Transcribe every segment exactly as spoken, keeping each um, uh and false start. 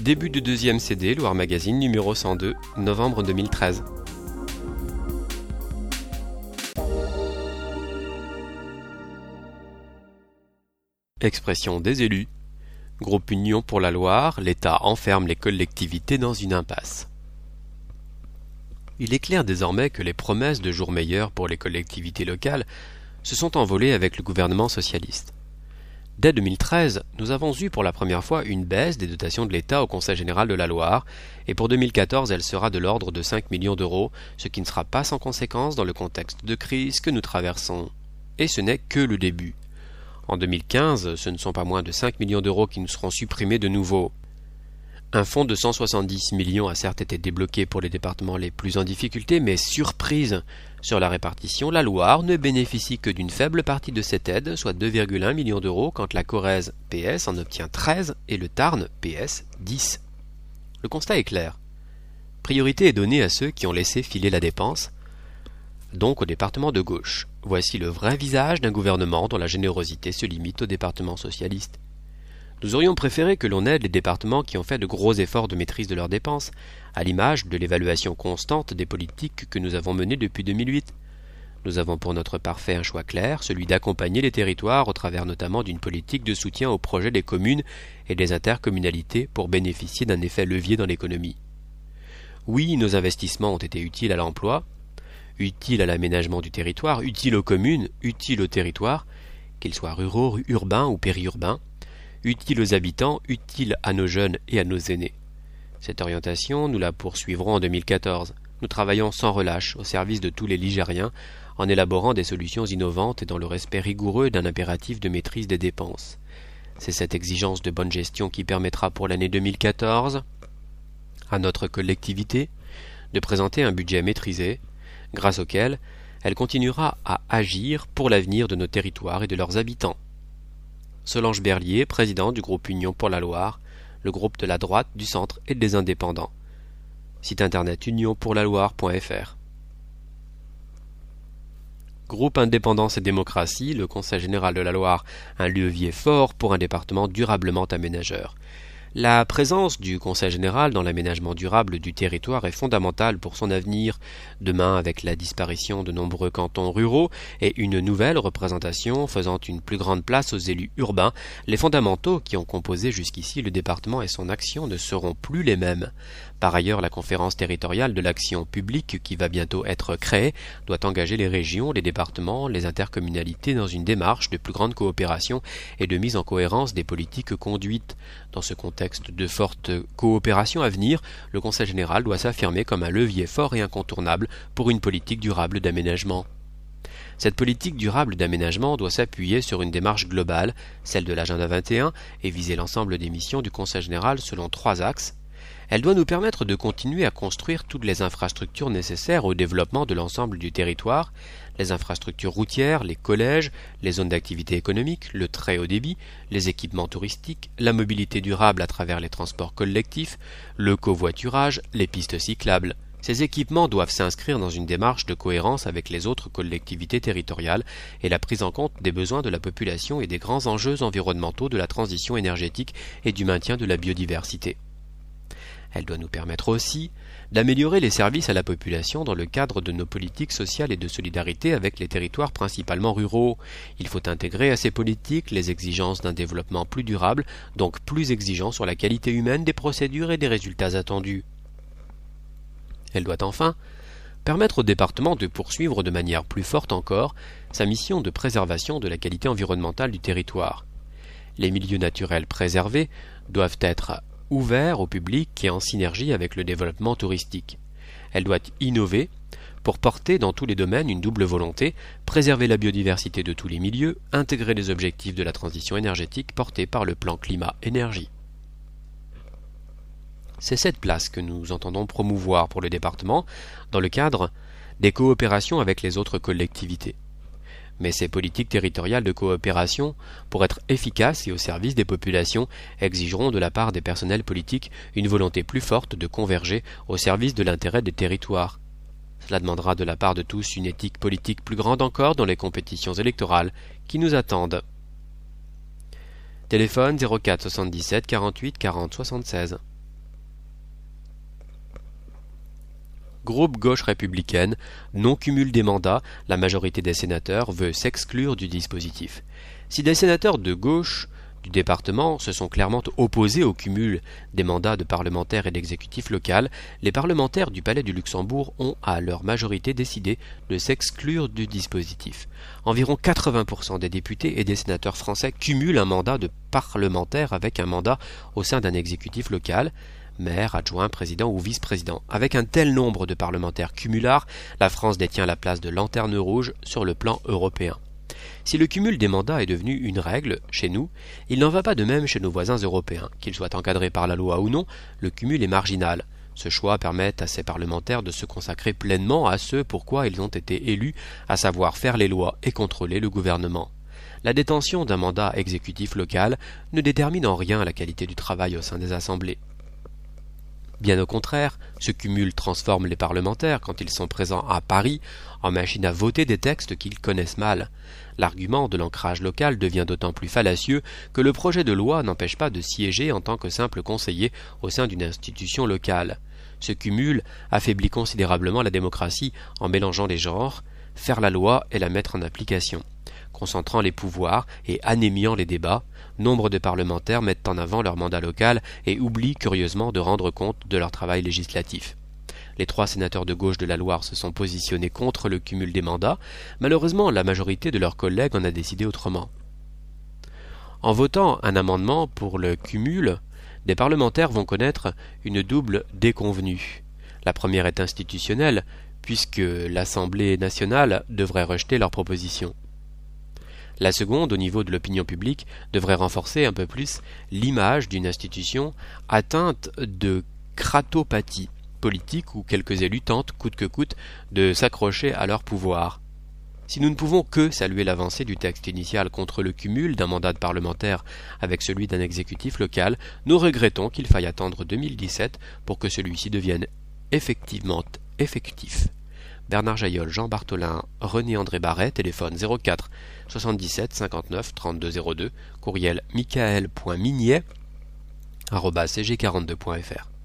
Début du deuxième C D, Loire Magazine numéro cent deux, novembre deux mille treize. Expression des élus. Groupe Union pour la Loire, l'État enferme les collectivités dans une impasse. Il est clair désormais que les promesses de jours meilleurs pour les collectivités locales se sont envolées avec le gouvernement socialiste. Dès deux mille treize, nous avons eu pour la première fois une baisse des dotations de l'État au Conseil général de la Loire, et pour deux mille quatorze, elle sera de l'ordre de cinq millions d'euros, ce qui ne sera pas sans conséquence dans le contexte de crise que nous traversons. Et ce n'est que le début. En deux mille quinze, ce ne sont pas moins de cinq millions d'euros qui nous seront supprimés de nouveau. Un fonds de cent soixante-dix millions a certes été débloqué pour les départements les plus en difficulté, mais surprise sur la répartition, la Loire ne bénéficie que d'une faible partie de cette aide, soit deux virgule un millions d'euros, quand la Corrèze P S en obtient treize et le Tarn P S dix. Le constat est clair. Priorité est donnée à ceux qui ont laissé filer la dépense, donc au département de gauche. Voici le vrai visage d'un gouvernement dont la générosité se limite au département socialiste. Nous aurions préféré que l'on aide les départements qui ont fait de gros efforts de maîtrise de leurs dépenses, à l'image de l'évaluation constante des politiques que nous avons menées depuis deux mille huit. Nous avons pour notre part fait un choix clair, celui d'accompagner les territoires au travers notamment d'une politique de soutien aux projets des communes et des intercommunalités pour bénéficier d'un effet levier dans l'économie. Oui, nos investissements ont été utiles à l'emploi, utiles à l'aménagement du territoire, utiles aux communes, utiles aux territoires, qu'ils soient ruraux, urbains ou périurbains, utiles aux habitants, utiles à nos jeunes et à nos aînés. Cette orientation, nous la poursuivrons en deux mille quatorze. Nous travaillons sans relâche au service de tous les Ligériens en élaborant des solutions innovantes et dans le respect rigoureux d'un impératif de maîtrise des dépenses. C'est cette exigence de bonne gestion qui permettra pour l'année deux mille quatorze à notre collectivité de présenter un budget maîtrisé, grâce auquel elle continuera à agir pour l'avenir de nos territoires et de leurs habitants. Solange Berlier, président du groupe Union pour la Loire, le groupe de la droite, du centre et des indépendants. Site internet union pour la loire point f r. Groupe Indépendance et Démocratie, le Conseil général de la Loire, un levier fort pour un département durablement aménageur. La présence du Conseil général dans l'aménagement durable du territoire est fondamentale pour son avenir. Demain, avec la disparition de nombreux cantons ruraux et une nouvelle représentation faisant une plus grande place aux élus urbains, les fondamentaux qui ont composé jusqu'ici le département et son action ne seront plus les mêmes. Par ailleurs, la conférence territoriale de l'action publique qui va bientôt être créée doit engager les régions, les départements, les intercommunalités dans une démarche de plus grande coopération et de mise en cohérence des politiques conduites. Dans ce contexte de forte coopération à venir, le Conseil général doit s'affirmer comme un levier fort et incontournable pour une politique durable d'aménagement. Cette politique durable d'aménagement doit s'appuyer sur une démarche globale, celle de l'agenda vingt et un, et viser l'ensemble des missions du Conseil général selon trois axes. Elle doit nous permettre de continuer à construire toutes les infrastructures nécessaires au développement de l'ensemble du territoire, les infrastructures routières, les collèges, les zones d'activité économique, le très haut débit, les équipements touristiques, la mobilité durable à travers les transports collectifs, le covoiturage, les pistes cyclables. Ces équipements doivent s'inscrire dans une démarche de cohérence avec les autres collectivités territoriales et la prise en compte des besoins de la population et des grands enjeux environnementaux de la transition énergétique et du maintien de la biodiversité. Elle doit nous permettre aussi d'améliorer les services à la population dans le cadre de nos politiques sociales et de solidarité avec les territoires principalement ruraux. Il faut intégrer à ces politiques les exigences d'un développement plus durable, donc plus exigeant sur la qualité humaine des procédures et des résultats attendus. Elle doit enfin permettre au département de poursuivre de manière plus forte encore sa mission de préservation de la qualité environnementale du territoire. Les milieux naturels préservés doivent être ouvert au public et en synergie avec le développement touristique. Elle doit innover pour porter dans tous les domaines une double volonté, préserver la biodiversité de tous les milieux, intégrer les objectifs de la transition énergétique portés par le plan climat-énergie. C'est cette place que nous entendons promouvoir pour le département dans le cadre des coopérations avec les autres collectivités. Mais ces politiques territoriales de coopération, pour être efficaces et au service des populations, exigeront de la part des personnels politiques une volonté plus forte de converger au service de l'intérêt des territoires. Cela demandera de la part de tous une éthique politique plus grande encore dans les compétitions électorales qui nous attendent. Téléphone zéro quatre soixante-dix-sept quarante-huit quarante soixante-seize. Groupe gauche républicaine, non-cumul des mandats, la majorité des sénateurs veut s'exclure du dispositif. Si des sénateurs de gauche du département se sont clairement opposés au cumul des mandats de parlementaires et d'exécutif local, les parlementaires du Palais du Luxembourg ont à leur majorité décidé de s'exclure du dispositif. Environ quatre-vingts pour cent des députés et des sénateurs français cumulent un mandat de parlementaire avec un mandat au sein d'un exécutif local, maire, adjoint, président ou vice-président. Avec un tel nombre de parlementaires cumulards, la France détient la place de lanterne rouge sur le plan européen. Si le cumul des mandats est devenu une règle chez nous, il n'en va pas de même chez nos voisins européens. Qu'ils soient encadrés par la loi ou non, le cumul est marginal. Ce choix permet à ces parlementaires de se consacrer pleinement à ce pourquoi ils ont été élus, à savoir faire les lois et contrôler le gouvernement. La détention d'un mandat exécutif local ne détermine en rien la qualité du travail au sein des assemblées. Bien au contraire, ce cumul transforme les parlementaires, quand ils sont présents à Paris, en machines à voter des textes qu'ils connaissent mal. L'argument de l'ancrage local devient d'autant plus fallacieux que le projet de loi n'empêche pas de siéger en tant que simple conseiller au sein d'une institution locale. Ce cumul affaiblit considérablement la démocratie en mélangeant les genres, faire la loi et la mettre en application. Concentrant les pouvoirs et anémiant les débats, nombre de parlementaires mettent en avant leur mandat local et oublient curieusement de rendre compte de leur travail législatif. Les trois sénateurs de gauche de la Loire se sont positionnés contre le cumul des mandats. Malheureusement, la majorité de leurs collègues en a décidé autrement. En votant un amendement pour le cumul, des parlementaires vont connaître une double déconvenue. La première est institutionnelle, puisque l'Assemblée nationale devrait rejeter leur proposition. La seconde, au niveau de l'opinion publique, devrait renforcer un peu plus l'image d'une institution atteinte de cratopathie politique où quelques élus tentent, coûte que coûte, de s'accrocher à leur pouvoir. Si nous ne pouvons que saluer l'avancée du texte initial contre le cumul d'un mandat de parlementaire avec celui d'un exécutif local, nous regrettons qu'il faille attendre deux mille dix-sept pour que celui-ci devienne effectivement effectif. Bernard Jaillol, Jean Bartholin, René-André Barret, téléphone zéro quatre soixante-dix-sept cinquante-neuf trente-deux zéro deux, courriel michael point mignet arobase c g quarante-deux point f r.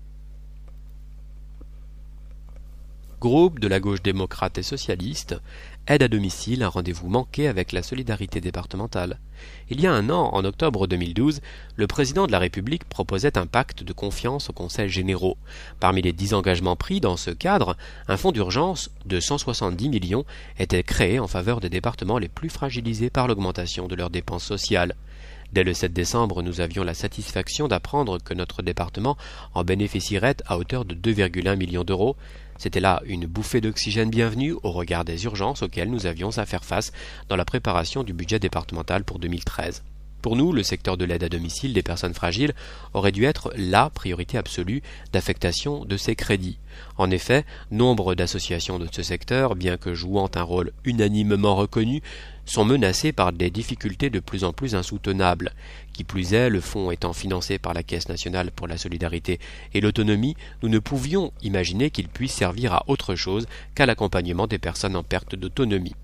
Groupe de la gauche démocrate et socialiste, aide à domicile, un rendez-vous manqué avec la solidarité départementale. Il y a un an, en octobre deux mille douze, le président de la République proposait un pacte de confiance aux conseils généraux. Parmi les dix engagements pris dans ce cadre, un fonds d'urgence de cent soixante-dix millions était créé en faveur des départements les plus fragilisés par l'augmentation de leurs dépenses sociales. Dès le sept décembre, nous avions la satisfaction d'apprendre que notre département en bénéficierait à hauteur de deux virgule un millions d'euros. C'était là une bouffée d'oxygène bienvenue au regard des urgences auxquelles nous avions à faire face dans la préparation du budget départemental pour deux mille treize. Pour nous, le secteur de l'aide à domicile des personnes fragiles aurait dû être la priorité absolue d'affectation de ces crédits. En effet, nombre d'associations de ce secteur, bien que jouant un rôle unanimement reconnu, sont menacées par des difficultés de plus en plus insoutenables. Qui plus est, le fonds étant financé par la Caisse nationale pour la solidarité et l'autonomie, nous ne pouvions imaginer qu'il puisse servir à autre chose qu'à l'accompagnement des personnes en perte d'autonomie.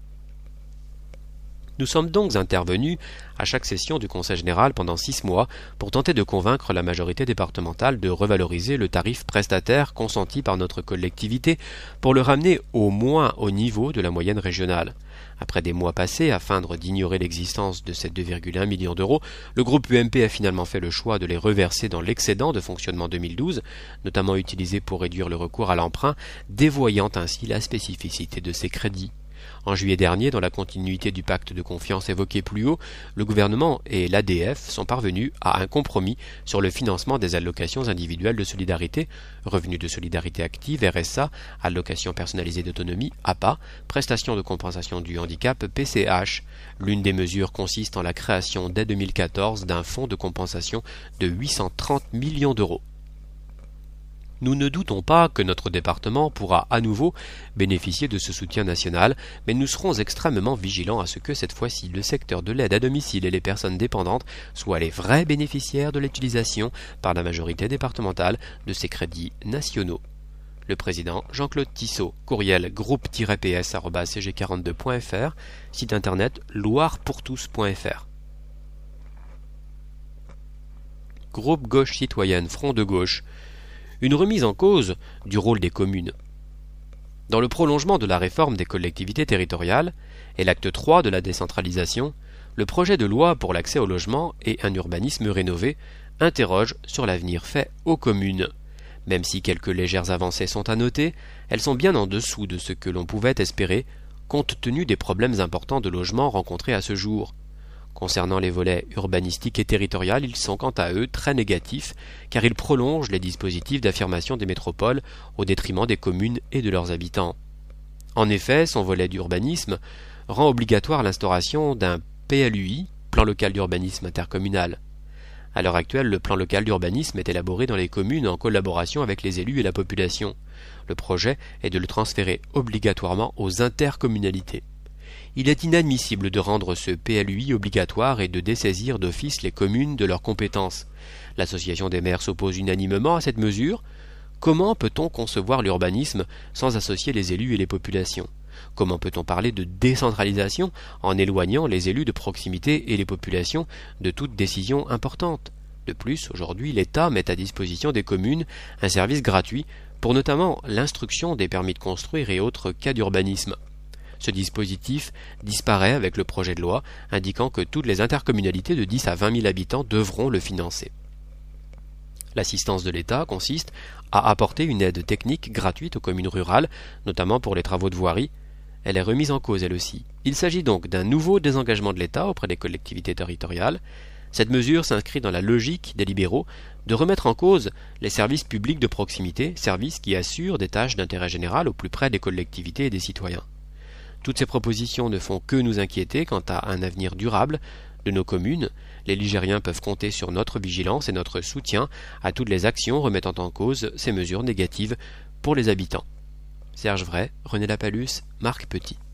Nous sommes donc intervenus à chaque session du Conseil général pendant six mois pour tenter de convaincre la majorité départementale de revaloriser le tarif prestataire consenti par notre collectivité pour le ramener au moins au niveau de la moyenne régionale. Après des mois passés à feindre d'ignorer l'existence de ces deux virgule un millions d'euros, le groupe U M P a finalement fait le choix de les reverser dans l'excédent de fonctionnement deux mille douze, notamment utilisé pour réduire le recours à l'emprunt, dévoyant ainsi la spécificité de ces crédits. En juillet dernier, dans la continuité du pacte de confiance évoqué plus haut, le gouvernement et l'A D F sont parvenus à un compromis sur le financement des allocations individuelles de solidarité, revenus de solidarité active, R S A, allocation personnalisée d'autonomie, A P A, prestation de compensation du handicap, P C H. L'une des mesures consiste en la création dès deux mille quatorze d'un fonds de compensation de huit cent trente millions d'euros. Nous ne doutons pas que notre département pourra à nouveau bénéficier de ce soutien national, mais nous serons extrêmement vigilants à ce que cette fois-ci le secteur de l'aide à domicile et les personnes dépendantes soient les vrais bénéficiaires de l'utilisation par la majorité départementale de ces crédits nationaux. Le président Jean-Claude Tissot, courriel groupe tiret p s arobase c g quarante-deux point f r, site internet loire pour tous point f r. Groupe gauche citoyenne, Front de gauche. Une remise en cause du rôle des communes. Dans le prolongement de la réforme des collectivités territoriales et l'acte trois de la décentralisation, le projet de loi pour l'accès au logement et un urbanisme rénové interroge sur l'avenir fait aux communes. Même si quelques légères avancées sont à noter, elles sont bien en dessous de ce que l'on pouvait espérer, compte tenu des problèmes importants de logement rencontrés à ce jour. Concernant les volets urbanistiques et territorial, ils sont quant à eux très négatifs, car ils prolongent les dispositifs d'affirmation des métropoles au détriment des communes et de leurs habitants. En effet, son volet d'urbanisme rend obligatoire l'instauration d'un P L U I, plan local d'urbanisme intercommunal. À l'heure actuelle, le plan local d'urbanisme est élaboré dans les communes en collaboration avec les élus et la population. Le projet est de le transférer obligatoirement aux intercommunalités. Il est inadmissible de rendre ce P L U I obligatoire et de dessaisir d'office les communes de leurs compétences. L'Association des maires s'oppose unanimement à cette mesure. Comment peut-on concevoir l'urbanisme sans associer les élus et les populations ? Comment peut-on parler de décentralisation en éloignant les élus de proximité et les populations de toute décision importante ? De plus, aujourd'hui, l'État met à disposition des communes un service gratuit pour notamment l'instruction des permis de construire et autres cas d'urbanisme. Ce dispositif disparaît avec le projet de loi, indiquant que toutes les intercommunalités de dix à vingt mille habitants devront le financer. L'assistance de l'État consiste à apporter une aide technique gratuite aux communes rurales, notamment pour les travaux de voirie. Elle est remise en cause elle aussi. Il s'agit donc d'un nouveau désengagement de l'État auprès des collectivités territoriales. Cette mesure s'inscrit dans la logique des libéraux de remettre en cause les services publics de proximité, services qui assurent des tâches d'intérêt général au plus près des collectivités et des citoyens. Toutes ces propositions ne font que nous inquiéter quant à un avenir durable de nos communes. Les Ligériens peuvent compter sur notre vigilance et notre soutien à toutes les actions remettant en cause ces mesures négatives pour les habitants. Serge Vray, René Lapalus, Marc Petit.